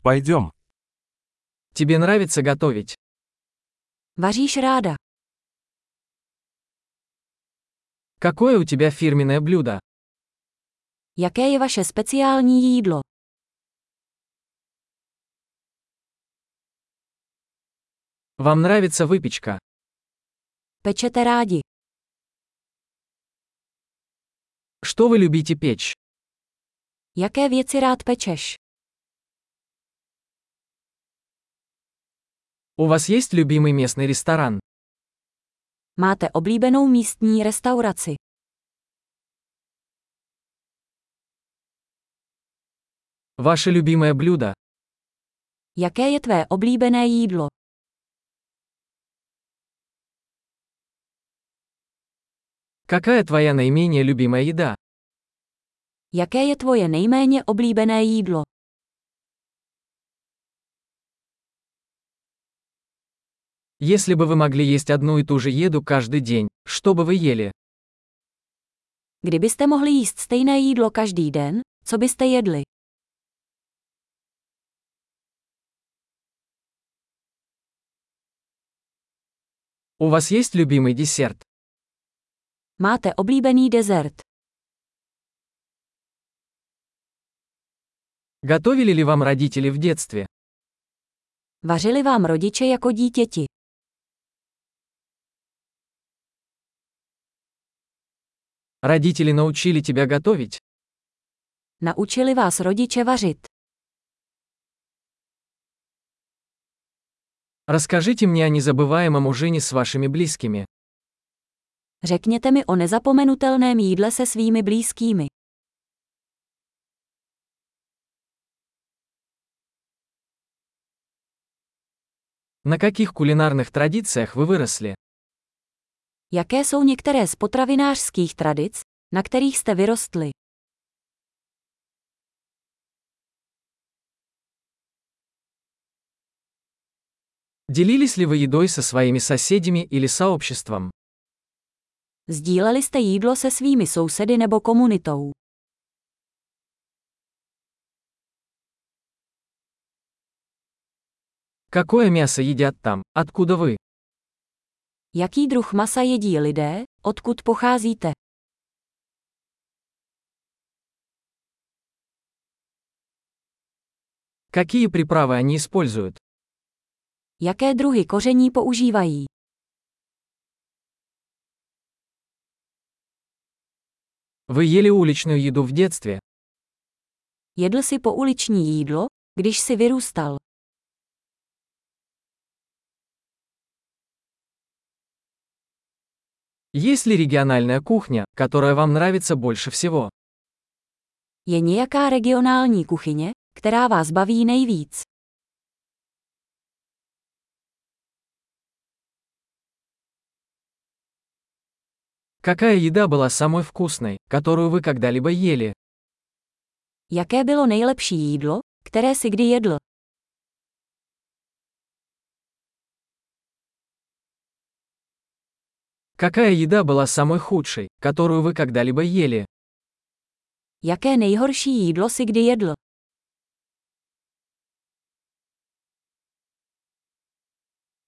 Пойдем. Тебе нравится готовить? Vaříš ráda. Какое у тебя фирменное блюдо? Jaké je vaše speciální jídlo? Вам нравится выпечка? Pečete rádi. Что вы любите печь? Jaké věci rád pečeš? У вас есть любимый местный ресторан? Máte oblíbenou místní restauraci? Ваше любимое блюдо? Jaké je tvé oblíbené jídlo? Какая твоя наименее любимая еда? Jaké je tvoje nejméně oblíbené jídlo? Если бы вы могли есть одну и ту же еду каждый день, что бы вы ели? Kdybyste mohli jíst stejné jídlo každý den, co byste jedli? У вас есть любимый десерт? Máte oblíbený dezert? Готовили ли вам родители в детстве? Vařili vám rodiče jako dítěti? Родители научили тебя готовить? Naučili vás rodiče vařit? Расскажите мне о незабываемом ужине с вашими близкими. Řekněte mi o nezapomenutelném jídle se svými blízkými. На каких кулинарных традициях вы выросли? Jaké jsou některé z potravinářských tradic, na kterých jste vyrostli? Делились ли вы едой со своими соседями или сообществом? Sdíleli jste jídlo se svými sousedy nebo komunitou? Какое мясо едят там, откуда вы? Jaký druh masa jedí lidé, odkud pocházíte? Какие приправы они используют? Jaké druhy koření používají? Вы ели уличную еду в детстве? Jedl si pouliční jídlo, když si vyrůstal? Есть ли региональная кухня, которая вам нравится больше всего? Je nějaká regionální kuchyně, která vás baví nejvíc? Какая еда была самой вкусной, которую вы когда-либо ели? Jaké bylo nejlepší jídlo, které si kdy jedl? Какая еда была самой худшей, которую вы когда-либо ели? Jaké nejhorší jídlo si kdy jedl?